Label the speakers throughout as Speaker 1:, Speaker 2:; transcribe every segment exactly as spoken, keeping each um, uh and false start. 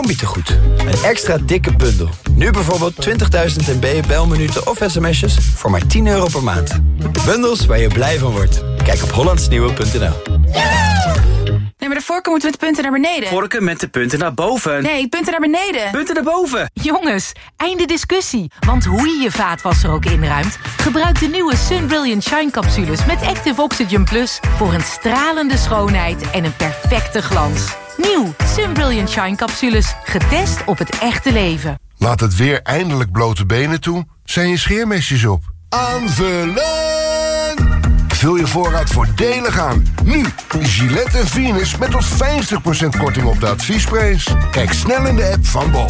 Speaker 1: Combi-tegoed. Een extra dikke bundel. Nu bijvoorbeeld twintigduizend M B belminuten of sms'jes voor maar tien euro per maand. Bundels waar je blij van wordt. Kijk op hollandsnieuwe punt n l.
Speaker 2: Nee, maar de vorken moeten met de punten naar beneden.
Speaker 3: Vorken met de punten naar boven.
Speaker 2: Nee, punten naar beneden.
Speaker 3: Punten naar boven.
Speaker 4: Jongens, einde discussie. Want hoe je je vaatwasser ook inruimt, gebruik de nieuwe Sun Brilliant Shine capsules met Active Oxygen Plus voor een stralende schoonheid en een perfecte glans. Nieuw Sun Brilliant Shine capsules, getest op het echte leven.
Speaker 5: Laat het weer eindelijk blote benen toe, zijn je scheermesjes op. Aanvullen! Vul je voorraad voordelig aan. Nu, Gillette en Venus met tot vijftig procent korting op de adviesprijs. Kijk snel in de app van Bol.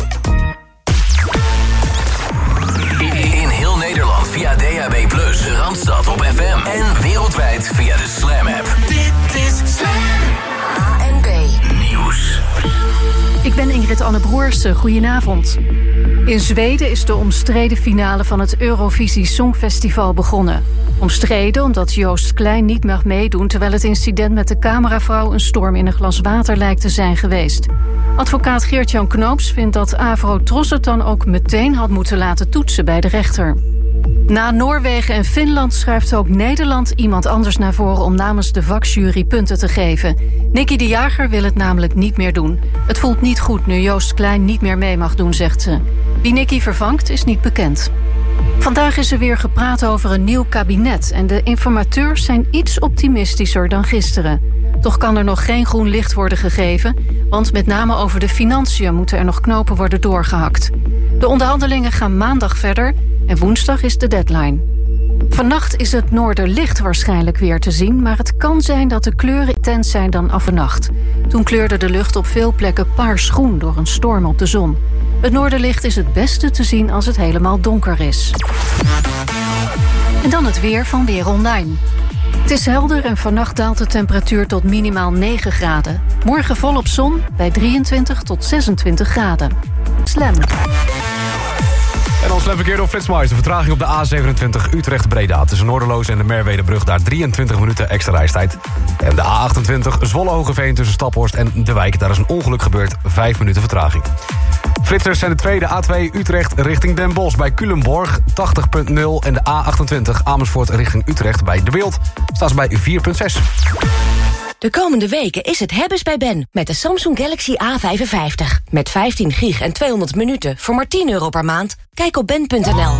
Speaker 6: In heel Nederland via D A B plus, Randstad op F M en wereldwijd via de Slam app. Dit is Slam.
Speaker 7: A N B
Speaker 6: Nieuws.
Speaker 8: Ik ben Ingrid Anne Broersen. Goedenavond. In Zweden is de omstreden finale van het Eurovisie Songfestival begonnen. Omstreden omdat Joost Klein niet mag meedoen, terwijl het incident met de cameravrouw een storm in een glas water lijkt te zijn geweest. Advocaat Geert-Jan Knoops vindt dat Avro Tros het dan ook meteen had moeten laten toetsen bij de rechter. Na Noorwegen en Finland schuift ook Nederland iemand anders naar voren om namens de vakjury punten te geven. Nicky de Jager wil het namelijk niet meer doen. Het voelt niet goed nu Joost Klein niet meer mee mag doen, zegt ze. Wie Nicky vervangt is niet bekend. Vandaag is er weer gepraat over een nieuw kabinet en de informateurs zijn iets optimistischer dan gisteren. Toch kan er nog geen groen licht worden gegeven, want met name over de financiën moeten er nog knopen worden doorgehakt. De onderhandelingen gaan maandag verder en woensdag is de deadline. Vannacht is het noorderlicht waarschijnlijk weer te zien, maar het kan zijn dat de kleuren intens zijn dan vannacht. Toen kleurde de lucht op veel plekken paarsgroen door een storm op de zon. Het noorderlicht is het beste te zien als het helemaal donker is. En dan het weer van Weer Online. Het is helder en vannacht daalt de temperatuur tot minimaal negen graden. Morgen volop zon bij drieëntwintig tot zesentwintig graden. Slam.
Speaker 9: En dan slam verkeer door Flitsmeister. Vertraging op de A zevenentwintig Utrecht-Breda. Tussen Noorderloos en de Merwedebrug daar drieëntwintig minuten extra reistijd. En de A achtentwintig Zwolle-Hogeveen tussen Staphorst en De Wijk. Daar is een ongeluk gebeurd, vijf minuten vertraging. Flitsers zijn de tweede A twee Utrecht richting Den Bosch bij Culemborg tachtig komma nul. En de A achtentwintig Amersfoort richting Utrecht bij De Beeld staat ze bij vier komma zes.
Speaker 7: De komende weken is het hebbes bij Ben met de Samsung Galaxy A vijfenvijftig. Met vijftien gig en tweehonderd minuten voor maar tien euro per maand. Kijk op ben punt n l.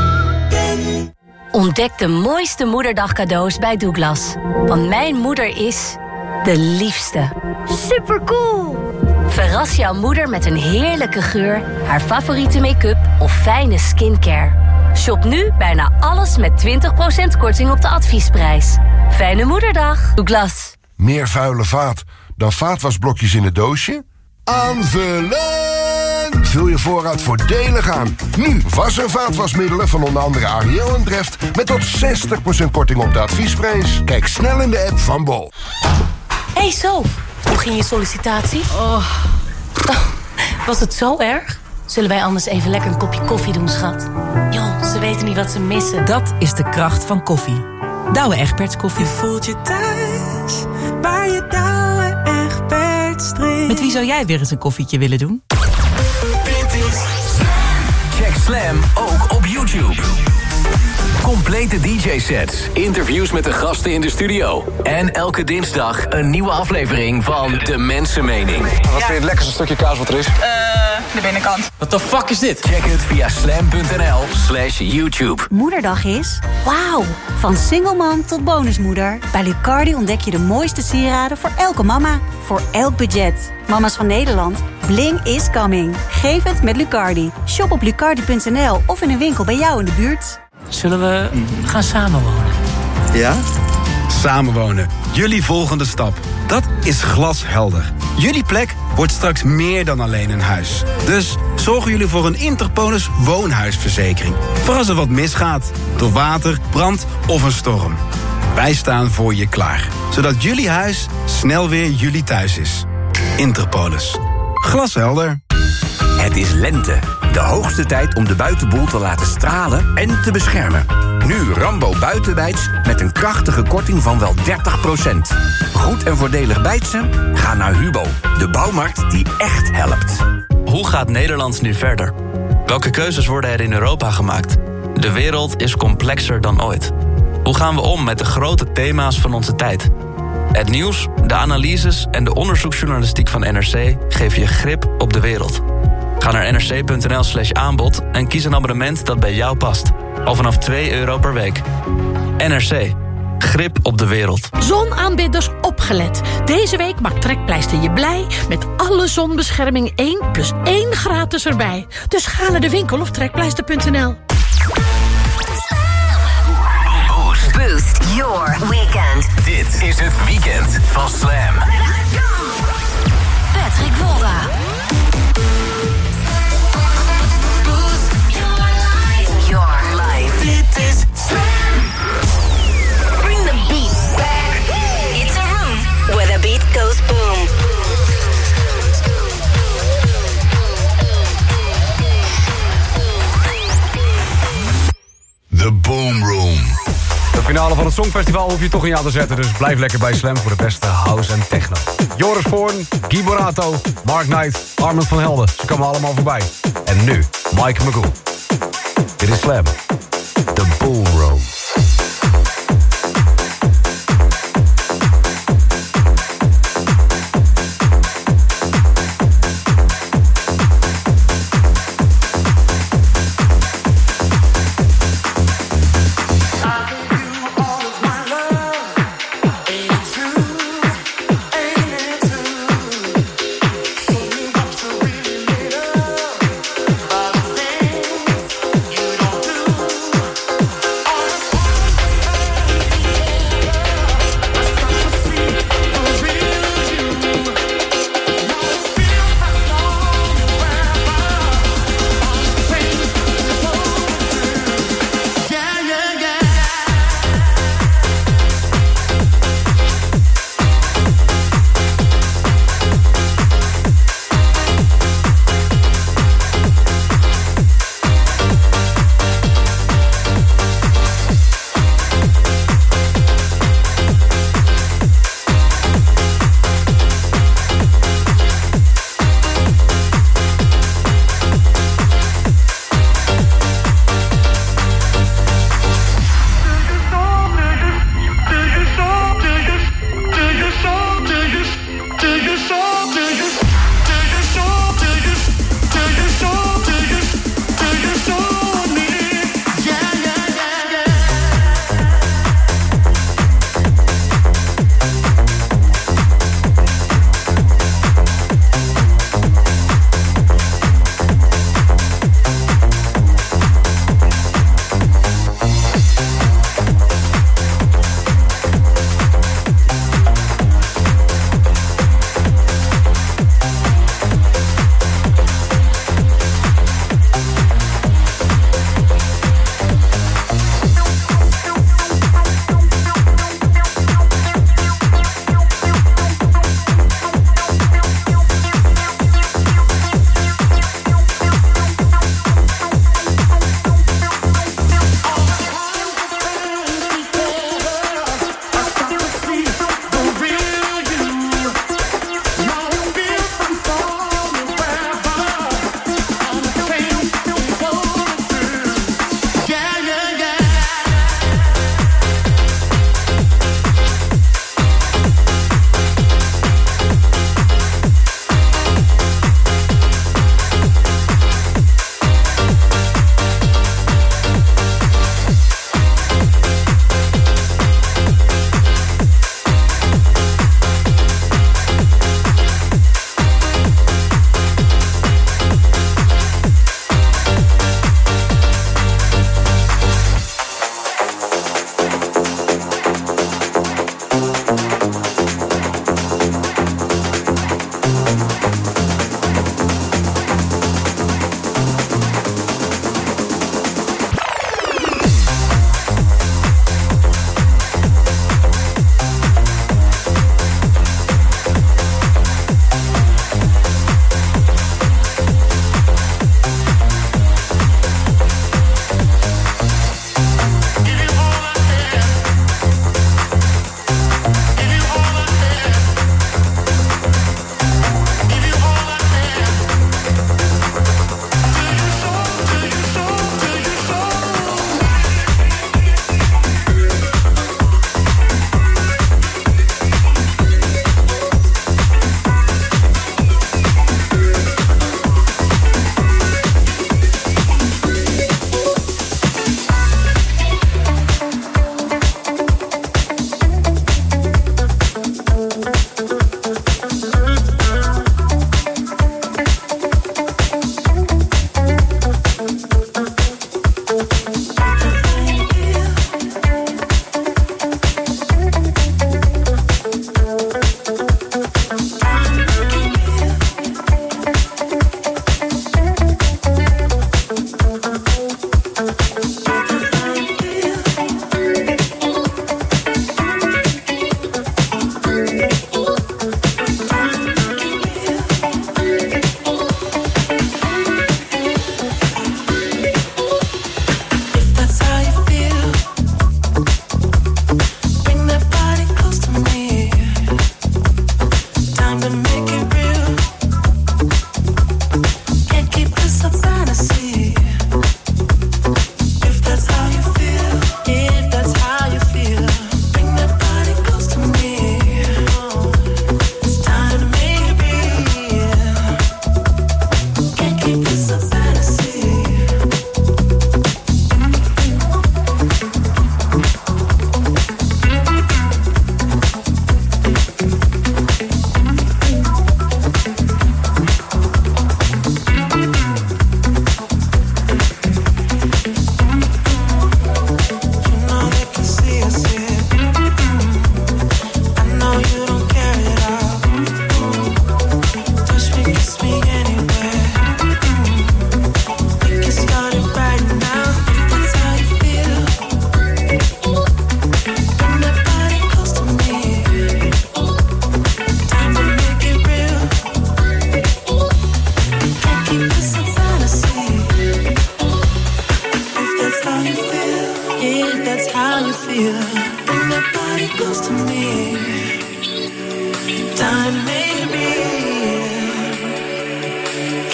Speaker 7: Ontdek de mooiste moederdagcadeaus bij Douglas. Want mijn moeder is de liefste. Supercool! Verras jouw moeder met een heerlijke geur, haar favoriete make-up of fijne skincare. Shop nu bijna alles met twintig procent korting op de adviesprijs. Fijne moederdag. Douglas.
Speaker 5: Meer vuile vaat dan vaatwasblokjes in het doosje? Aanvullen! Vul je voorraad voordelig aan. Nu was er vaatwasmiddelen van onder andere Ariel en Dreft met tot zestig procent korting op de adviesprijs. Kijk snel in de app van Bol.
Speaker 10: Hey Sof, hoe ging je sollicitatie?
Speaker 4: Oh.
Speaker 10: Oh, was het zo erg? Zullen wij anders even lekker een kopje koffie doen, schat? Joh, ze weten niet wat ze missen.
Speaker 11: Dat is de kracht van koffie. Douwe Egberts koffie.
Speaker 12: Je voelt je thuis, waar je Douwe Egberts drinkt.
Speaker 11: Met wie zou jij weer eens een koffietje willen doen?
Speaker 6: Check Slam ook op YouTube. Complete D J-sets, interviews met de gasten in de studio. En elke dinsdag een nieuwe aflevering van De Mensenmening.
Speaker 13: Wat vind je het lekkerste stukje kaas wat er is?
Speaker 2: Eh, de binnenkant.
Speaker 13: What the fuck is dit?
Speaker 6: Check het via slam punt n l slash YouTube.
Speaker 14: Moederdag is wauw. Van single-mom tot bonusmoeder. Bij Lucardi ontdek je de mooiste sieraden voor elke mama. Voor elk budget. Mama's van Nederland, bling is coming. Geef het met Lucardi. Shop op lucardi punt n l of in een winkel bij jou in de buurt.
Speaker 11: Zullen we gaan samenwonen?
Speaker 15: Ja? Samenwonen. Jullie volgende stap. Dat is glashelder. Jullie plek wordt straks meer dan alleen een huis. Dus zorgen jullie voor een Interpolis woonhuisverzekering. Voor als er wat misgaat. Door water, brand of een storm. Wij staan voor je klaar. Zodat jullie huis snel weer jullie thuis is. Interpolis. Glashelder.
Speaker 6: Het is lente. De hoogste tijd om de buitenboel te laten stralen en te beschermen. Nu Rambo Buitenbijts met een krachtige korting van wel dertig procent. Goed en voordelig bijtsen? Ga naar Hubo, de bouwmarkt die echt helpt.
Speaker 16: hoe gaat Nederland nu verder? Welke keuzes worden er in Europa gemaakt? De wereld is complexer dan ooit. Hoe gaan we om met de grote thema's van onze tijd? Het nieuws, de analyses en de onderzoeksjournalistiek van N R C geven je grip op de wereld. Ga naar nrc.nl slash aanbod en kies een abonnement dat bij jou past. Al vanaf twee euro per week. N R C. Grip op de wereld.
Speaker 17: Zonaanbidders opgelet. Deze week maakt Trekpleister je blij met alle zonbescherming één plus één gratis erbij. Dus ga naar de winkel of trekpleister punt n l.
Speaker 6: Boost. Boost your weekend. Dit is het weekend van Slam.
Speaker 7: Patrick Wolda.
Speaker 6: Boost your life. Your life. Dit is Slam.
Speaker 7: Bring the beat back. It's a room where the beat goes boom.
Speaker 5: The Boom Room.
Speaker 9: De finale van het Songfestival hoef je toch niet aan te zetten, dus blijf lekker bij Slam voor de beste house en techno. Joris Voorn, Guy Borato, Mark Knight, Armand van Helden, ze komen allemaal voorbij. En nu, Mike McCool. Dit is Slam. The Boom Room.
Speaker 12: All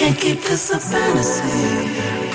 Speaker 12: Can't keep this a fantasy.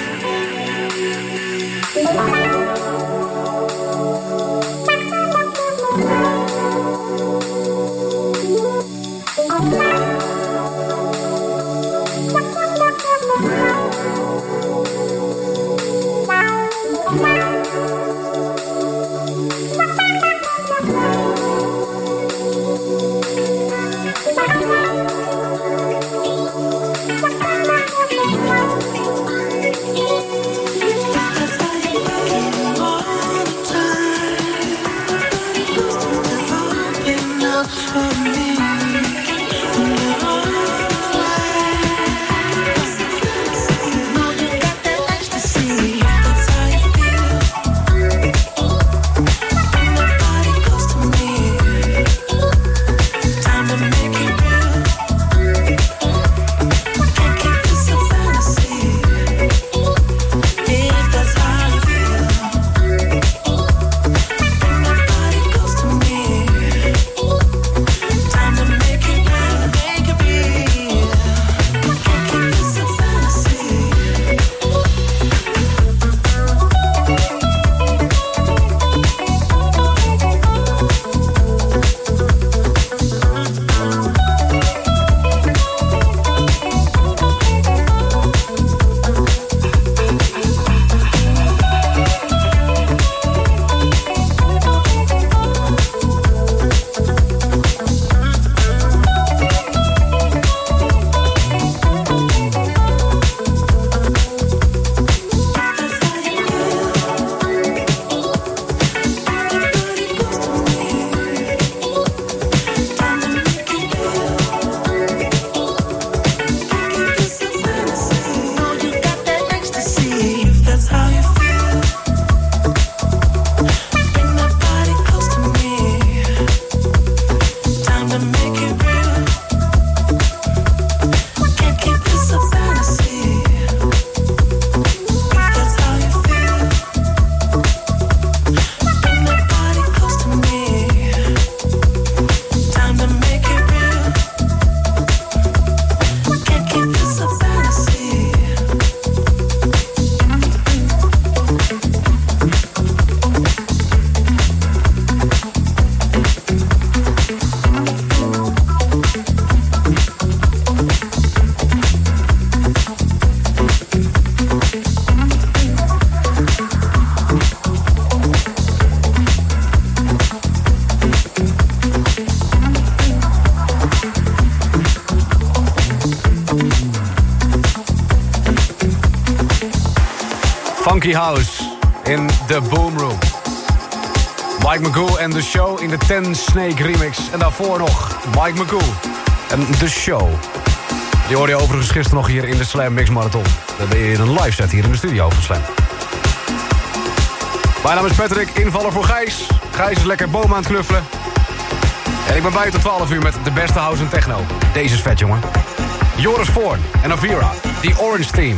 Speaker 9: Funky House in The Boom Room. Mike McCool en The Show in de Ten Snake remix. En daarvoor nog Mike McCool en The Show. Die hoorde je overigens gisteren nog hier in de Slam Mix Marathon. Dan ben je in een live set hier in de studio van Slam. Mijn naam is Patrick, invaller voor Gijs. Gijs is lekker boom aan het knuffelen. En ik ben bij tot twaalf uur met de beste house en techno. Deze is vet, jongen. Joris Voorn en Avira, The Orange Team.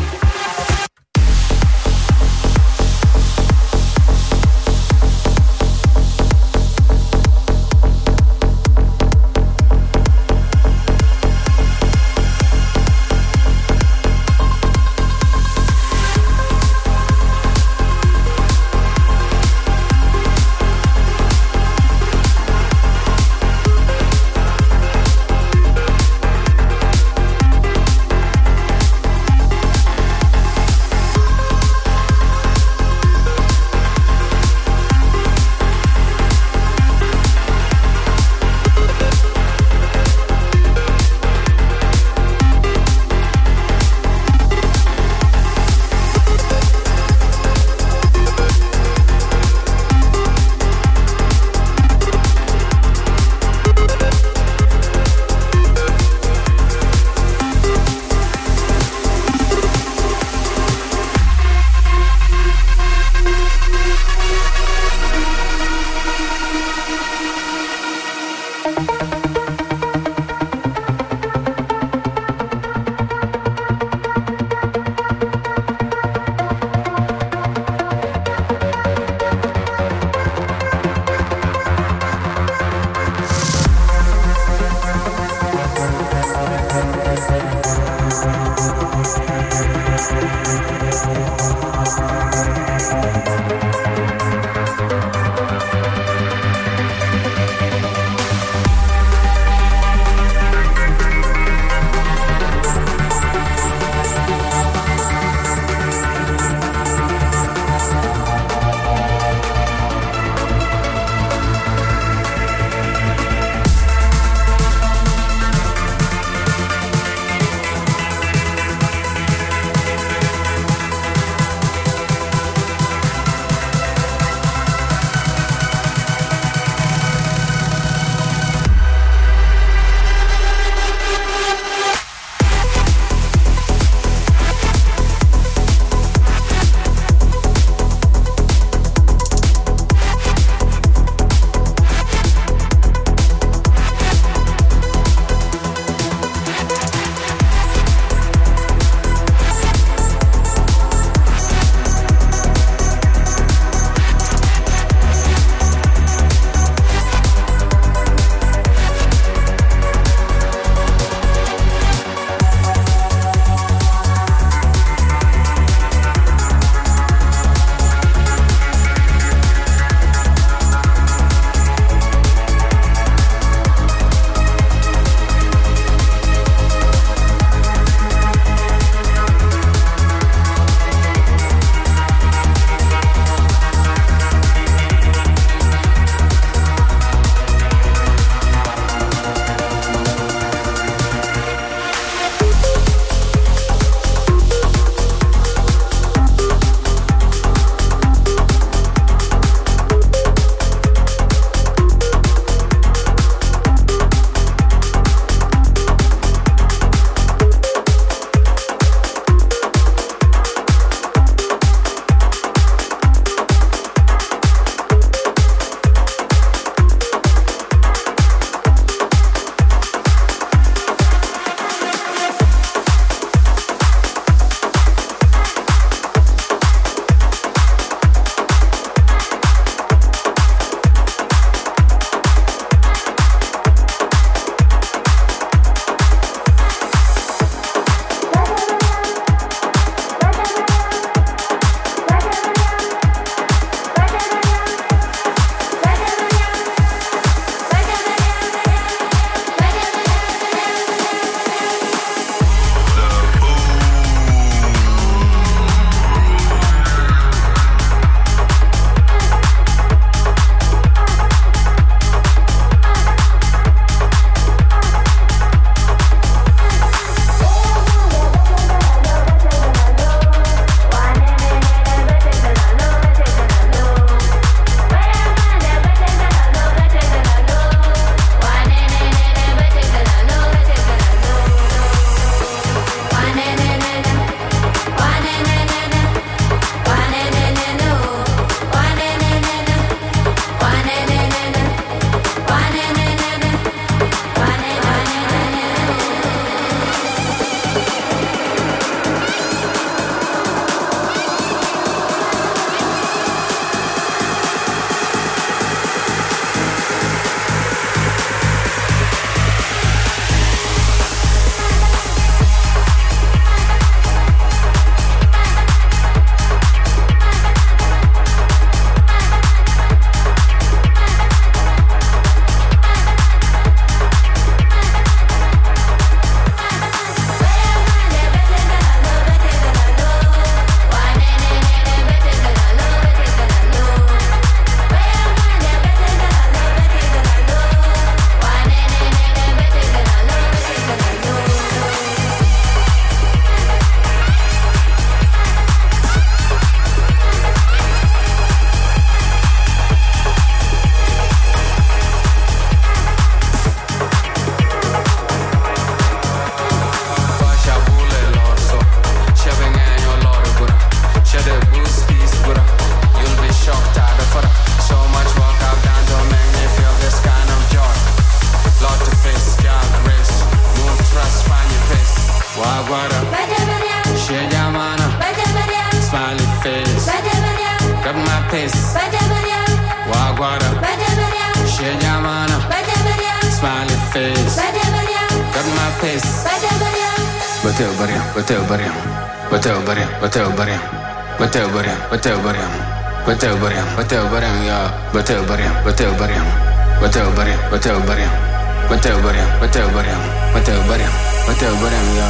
Speaker 18: bateu bariam, bateu bariam, bateu bariam, bateu bariam, bateu bariam, bateu bariam, bateu bariam, bateu bariam, ja, bateu bariam, bateu bariam, bateu bariam, bateu bariam, bateu bariam, bateu bariam, bateu bariam, bateu bariam, ja.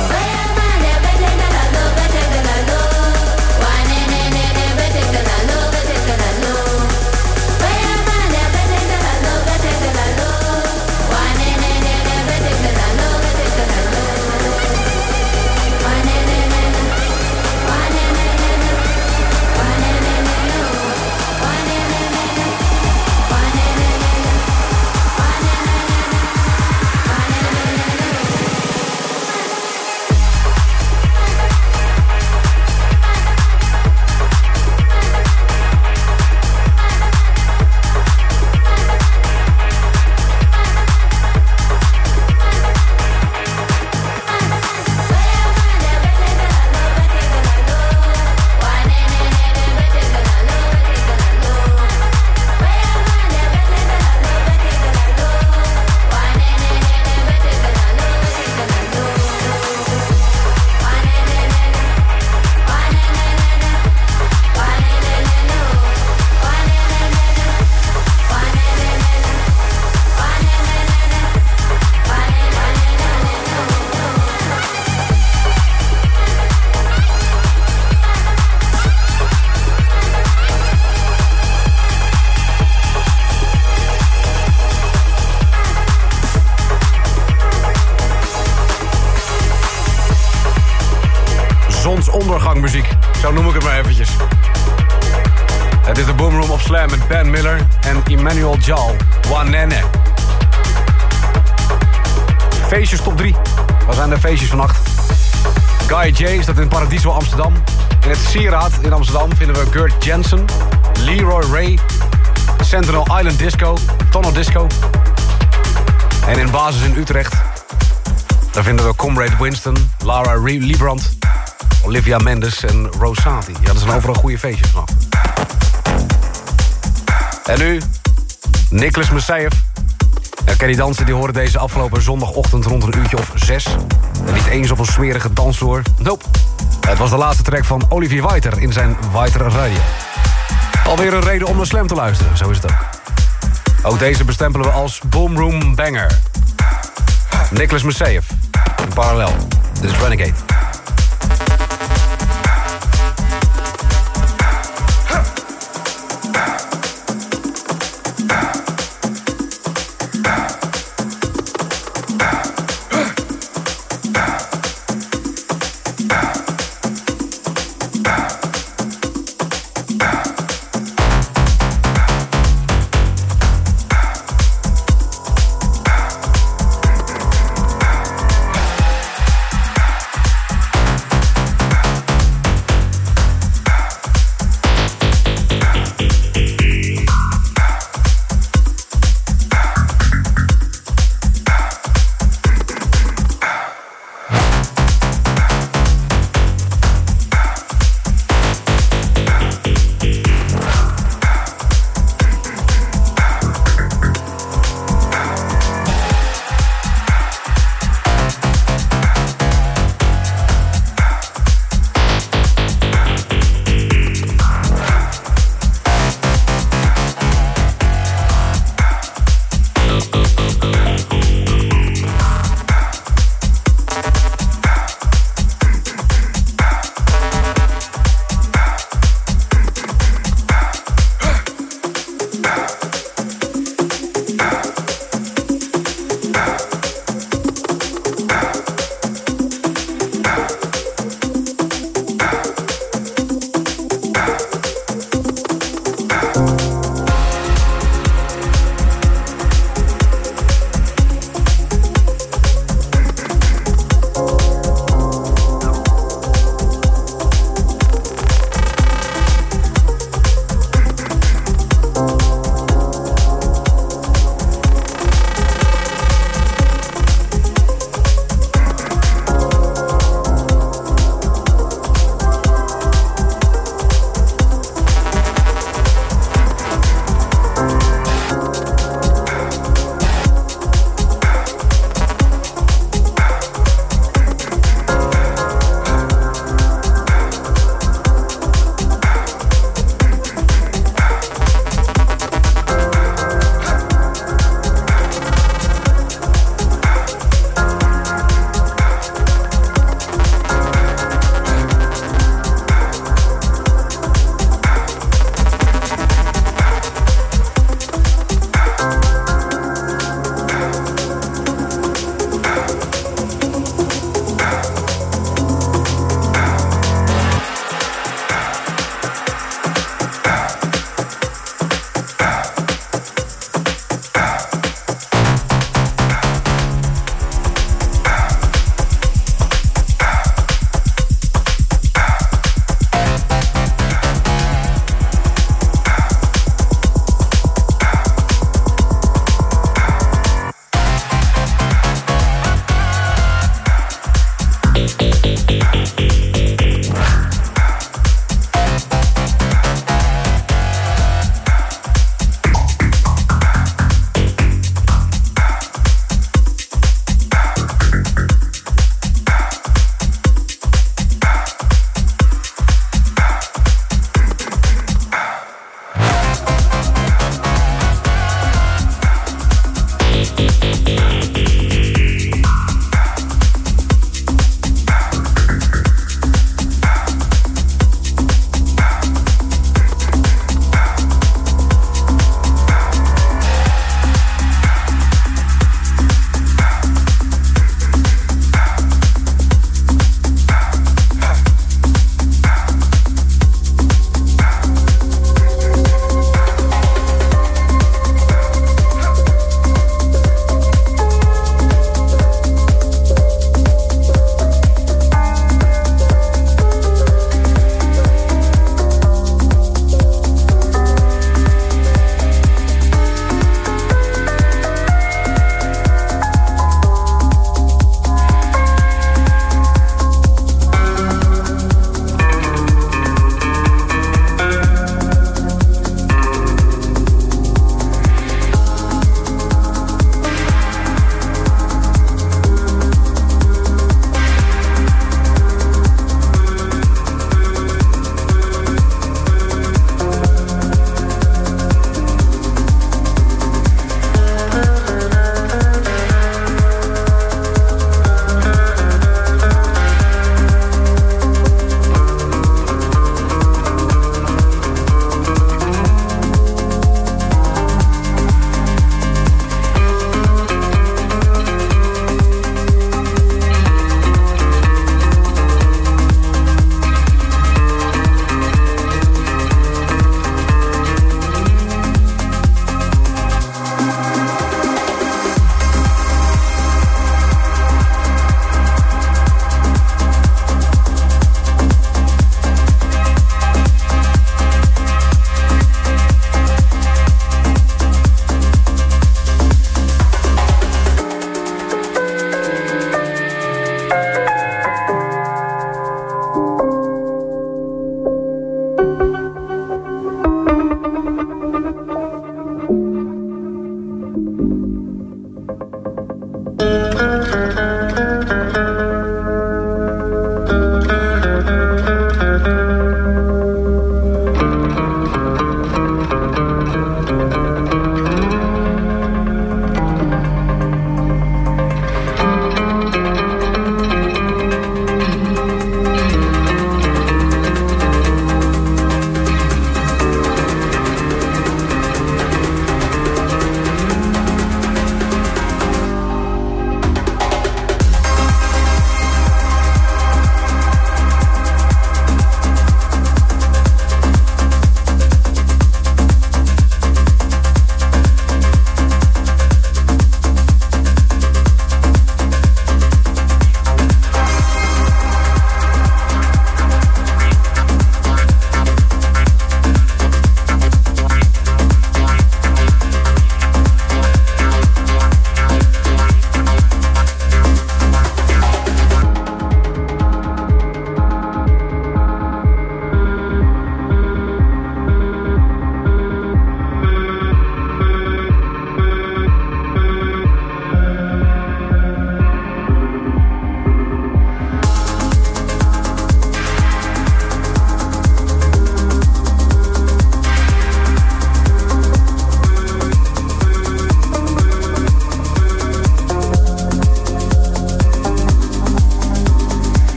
Speaker 9: Zonsondergangmuziek, zo noem ik het maar eventjes. Het is de Boomroom op Slam met Ben Miller en Emmanuel Jal, Wanene. Feestjes top drie. Waar zijn de feestjes vannacht? Guy J staat in Paradiso Amsterdam. In het Sieraad in Amsterdam vinden we Gert Jensen, Leroy Ray, Sentinel Island Disco, Tonno Disco. En in Basis in Utrecht, daar vinden we Comrade Winston, Lara Liebrand, Olivia Mendes en Rosati. Ja, dat zijn overal goede feestjes vanaf. En nu, Nicholas Messiah. Ja, ken die dansen, die horen deze afgelopen zondagochtend rond een uurtje of zes. En niet eens op een smerige dansvloer. Nope. Het was de laatste track van Olivier Whiter in zijn Whiter Radio. Alweer een reden om naar Slam te luisteren, zo is het ook. Ook deze bestempelen we als Boomroom Banger. Nicholas Messiah, in parallel. Dit is Renegade.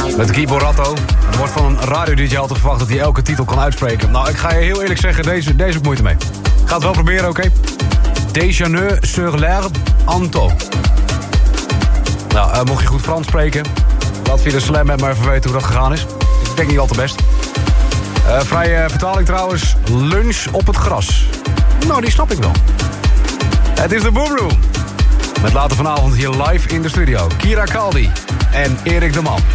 Speaker 9: Met Guy Boratto. Er wordt van een radio-dj altijd verwacht dat hij elke titel kan uitspreken. Nou, ik ga je heel eerlijk zeggen, deze, deze heb ik moeite mee. Ik ga het wel proberen, oké? Okay? Déjeuner sur l'herbe, Anto. Nou, uh, mocht je goed Frans spreken, laat via de slam met maar even weten hoe dat gegaan is. Ik denk niet al te best. Uh, vrije vertaling trouwens, lunch op het gras. Nou, die snap ik wel. Het is de Boom Room. Met later vanavond hier live in de studio. Kira Kaldi en Erik de Man.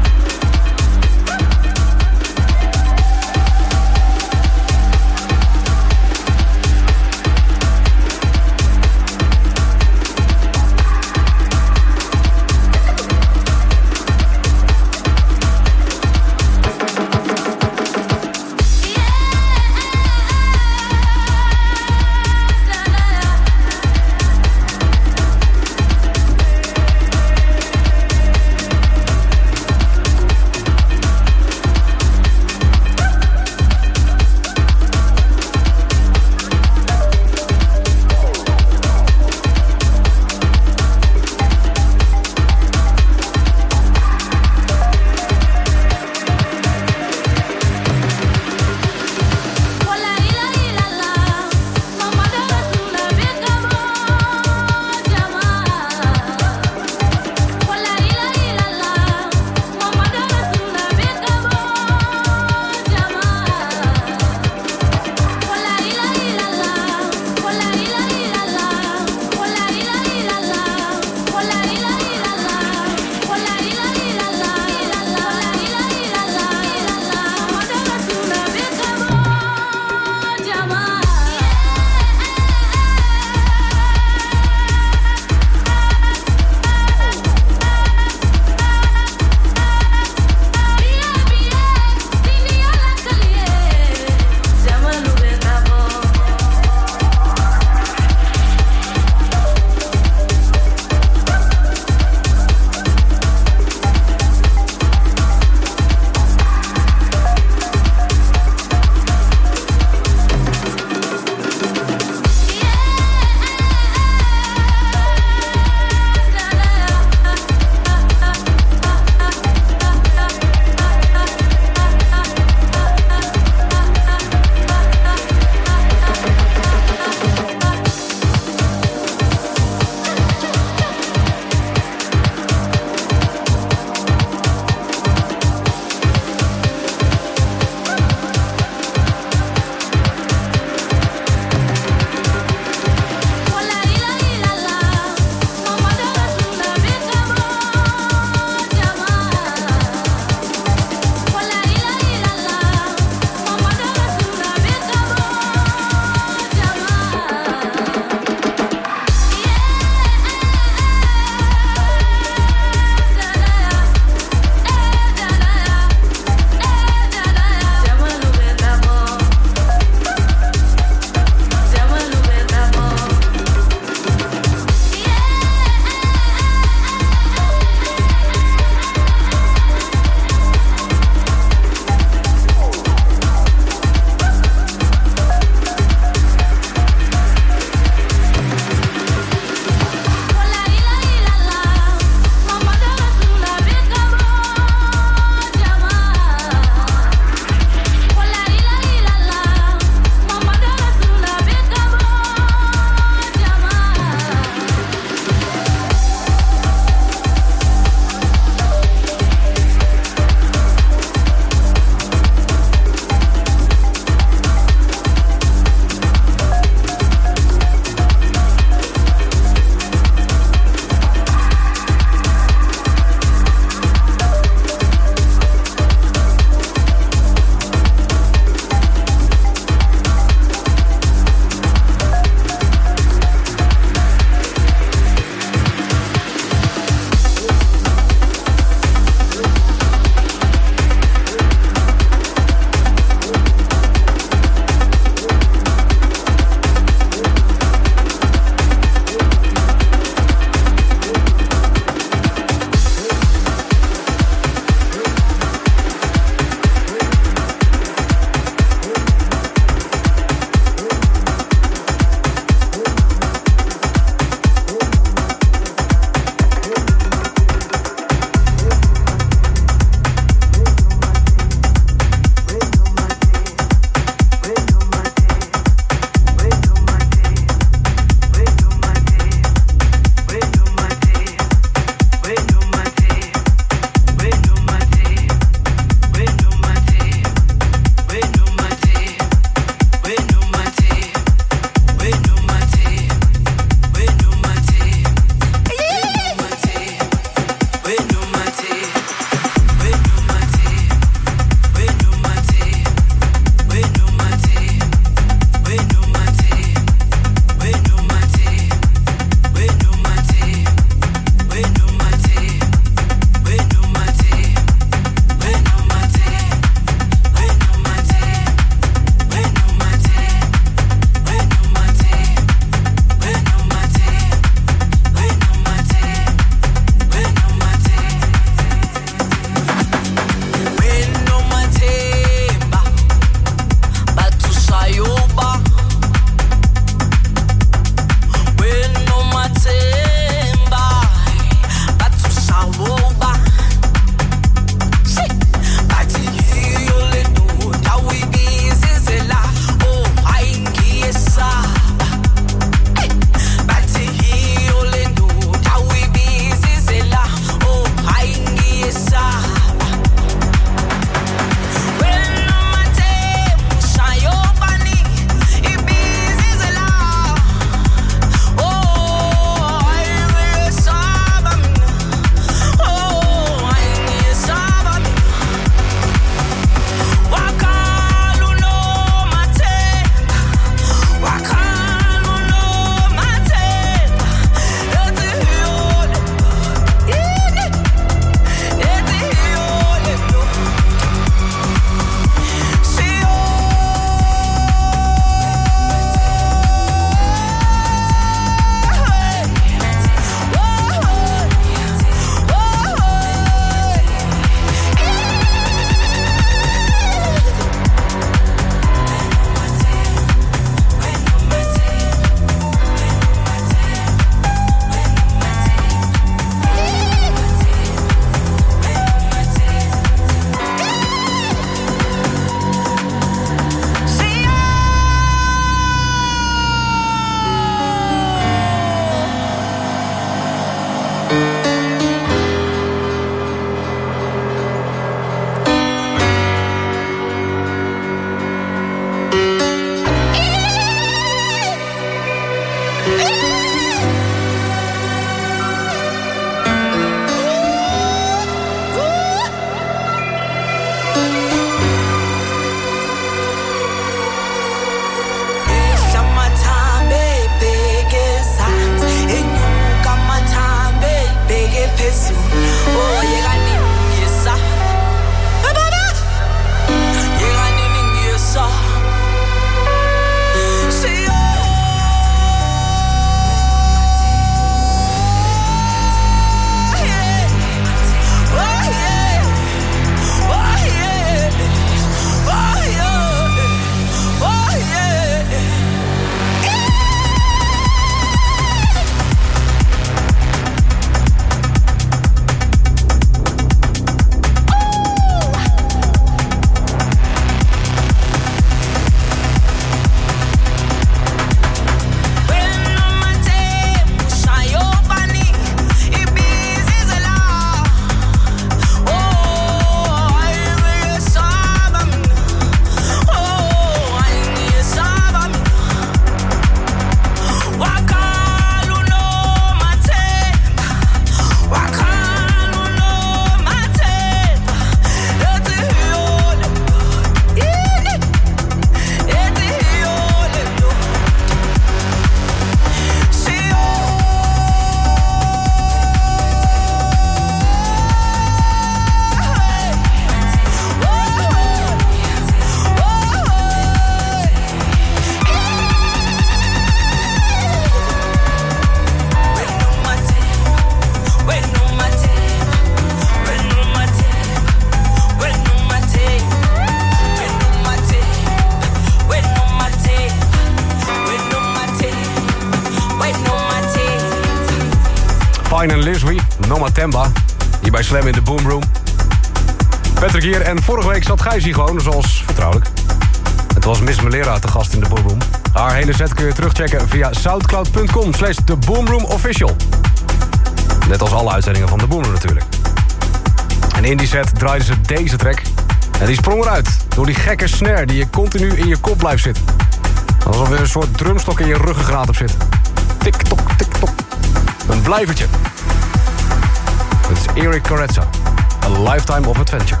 Speaker 9: Shine en Liswy, Noma Temba. Hier bij Slam in de Boom Room. Patrick hier en vorige week zat Gijs hier gewoon, zoals vertrouwelijk. Het was Miss Melera te gast in de Boom Room. Haar hele set kun je terugchecken via soundcloud punt com slash The Boom Room Official. Net als alle uitzendingen van de Boom Room natuurlijk. En in die set draaiden ze deze track. En die sprong eruit door die gekke snare die je continu in je kop blijft zitten. Alsof er een soort drumstok in je ruggengraat op zit. Tik-tok, tik-tok. Een blijvertje. Het is Eric Carezza. A Lifetime of Adventure.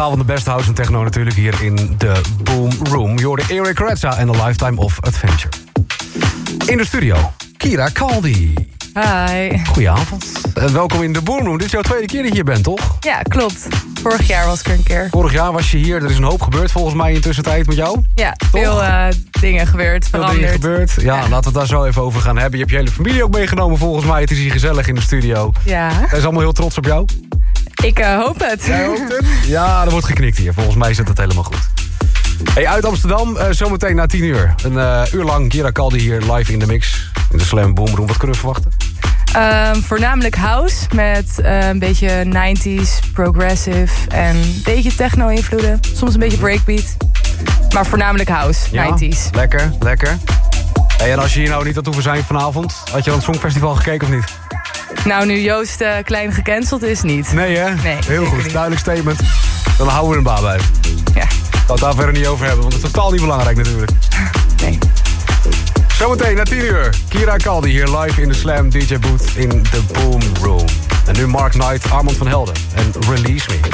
Speaker 9: Zaterdagavond de beste house en techno natuurlijk hier in de Boom Room. Je hoorde Eric Redza en The Lifetime of Adventure. In de studio, Kira Caldi.
Speaker 19: Hi.
Speaker 9: Goedenavond. En welkom in de Boom Room. Dit is jouw tweede keer dat je hier bent, toch?
Speaker 19: Ja, klopt. Vorig jaar was ik er een keer.
Speaker 9: Vorig jaar was je hier. Er is een hoop gebeurd volgens mij in tussentijd met jou.
Speaker 19: Ja, veel uh, dingen gebeurd,
Speaker 9: veel
Speaker 19: veranderd.
Speaker 9: dingen gebeurd. Ja, ja, laten we het daar zo even over gaan hebben. Je hebt je hele familie ook meegenomen volgens mij. Het is hier gezellig in de studio.
Speaker 19: Ja.
Speaker 9: Hij is allemaal heel trots op jou.
Speaker 19: Ik uh, hoop het.
Speaker 9: Jij hoopt het? Ja, er wordt geknikt hier. Volgens mij zit het helemaal goed. Hey, uit Amsterdam, uh, zometeen na tien uur. Een uh, uur lang Kira Caldi hier live in de mix. In de Slam Boom Room. Wat kunnen we verwachten?
Speaker 19: Um, voornamelijk house met uh, een beetje nineties, progressive en een beetje techno-invloeden. Soms een beetje breakbeat. Maar voornamelijk house,
Speaker 9: ja,
Speaker 19: nineties.
Speaker 9: Lekker, lekker. Hey, en als je hier nou niet had hoeven zijn vanavond, had je aan het Songfestival gekeken of niet?
Speaker 19: Nou, nu Joost uh, klein gecanceld is, niet.
Speaker 9: Nee, hè?
Speaker 19: Nee,
Speaker 9: heel goed,
Speaker 19: niet.
Speaker 9: Duidelijk statement. Dan houden we een baan bij.
Speaker 19: Ja.
Speaker 9: Ik zal het daar verder niet over hebben, want het is totaal niet belangrijk natuurlijk.
Speaker 19: Nee.
Speaker 9: Zometeen na tien uur. Kira Caldi hier live in de Slam D J booth in de Boom Room. En nu Mark Knight, Armand van Helden en Release Me.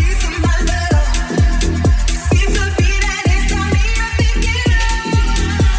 Speaker 12: Seems to be that it's on me, I'm thinking of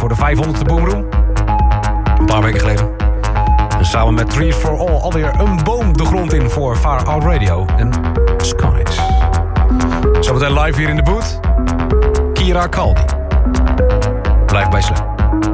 Speaker 9: voor de vijfhonderdste Boomroom. Een paar weken geleden. En samen met Trees for All alweer een boom de grond in voor Far Out Radio en Skies. Zometeen live hier in de booth. Kira Kaldi. Blijf bij Slam.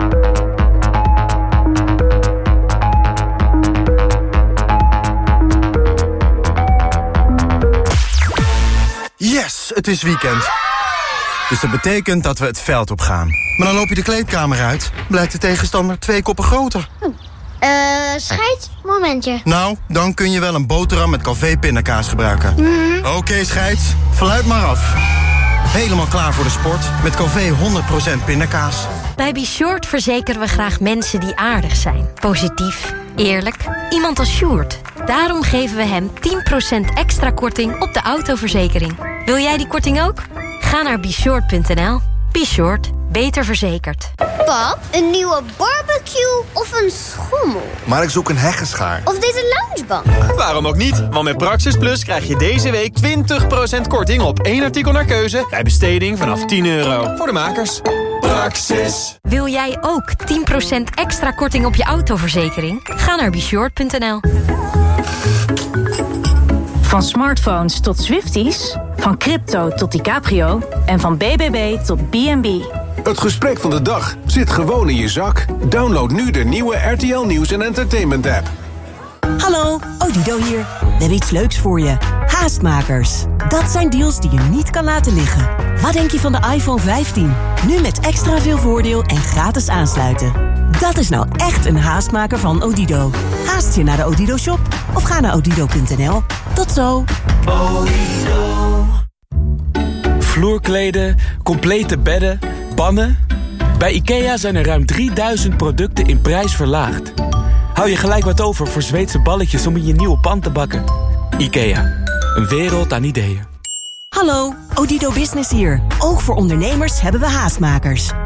Speaker 20: Yes, het is weekend. Dus dat betekent dat we het veld op gaan. Maar dan loop je de kleedkamer uit, blijkt de tegenstander twee koppen groter.
Speaker 21: Eh, uh, scheids, momentje.
Speaker 20: Nou, dan kun je wel een boterham met Calvé pindakaas gebruiken.
Speaker 21: Mm.
Speaker 20: Oké, okay, scheids, fluit maar af. Helemaal klaar voor de sport met Calvé honderd procent pindakaas.
Speaker 22: Bij Be Short verzekeren we graag mensen die aardig zijn. Positief, eerlijk, iemand als Sjoerd. Daarom geven we hem tien procent extra korting op de autoverzekering. Wil jij die korting ook? Ga naar be short punt n l. Be Short, beter verzekerd.
Speaker 21: Pap, een nieuwe barbecue of een schommel?
Speaker 20: Maar ik zoek een heggenschaar.
Speaker 21: Of deze loungebank?
Speaker 23: Waarom ook niet? Want met Praxis Plus krijg je deze week twintig procent korting op één artikel naar keuze bij besteding vanaf tien euro. Voor de makers. Praxis.
Speaker 22: Wil jij ook tien procent extra korting op je autoverzekering? Ga naar be short punt n l.
Speaker 24: Van smartphones tot Swifties, van crypto tot DiCaprio en van B B B tot B en B.
Speaker 25: Het gesprek van de dag zit gewoon in je zak. Download nu de nieuwe R T L Nieuws en Entertainment app.
Speaker 11: Hallo, Odido hier. We hebben iets leuks voor je. Haastmakers. Dat zijn deals die je niet kan laten liggen. Wat denk je van de iPhone vijftien? Nu met extra veel voordeel en gratis aansluiten. Dat is nou echt een haastmaker van Odido. Haast je naar de Odido shop of ga naar odido punt n l. Tot zo.
Speaker 26: Odido. Vloerkleden, complete bedden, pannen. Bij IKEA zijn er ruim drieduizend producten in prijs verlaagd. Hou je gelijk wat over voor Zweedse balletjes om in je nieuwe pan te bakken. IKEA, een wereld aan ideeën.
Speaker 11: Hallo, Odido Business hier. Ook voor ondernemers hebben we haastmakers.